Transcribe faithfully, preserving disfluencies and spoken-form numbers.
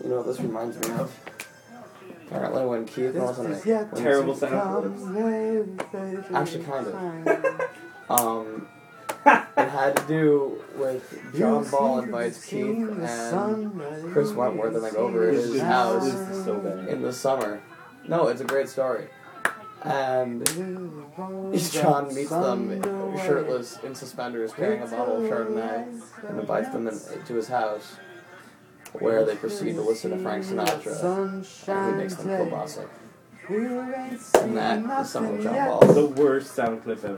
You know what this reminds me of? Apparently when Keith wasn't it? Terrible sound. Actually, kind of. Um, it had to do with John Ball invites Keith and Chris Wentworth and like over at his house so bad. in the summer. No, it's a great story. And John meets them shirtless in suspenders, carrying a bottle of Chardonnay, and invites them in, to his house, where they proceed to listen to Frank Sinatra, and he makes them kielbasa. And that is some of John Ball. The worst sound clip ever.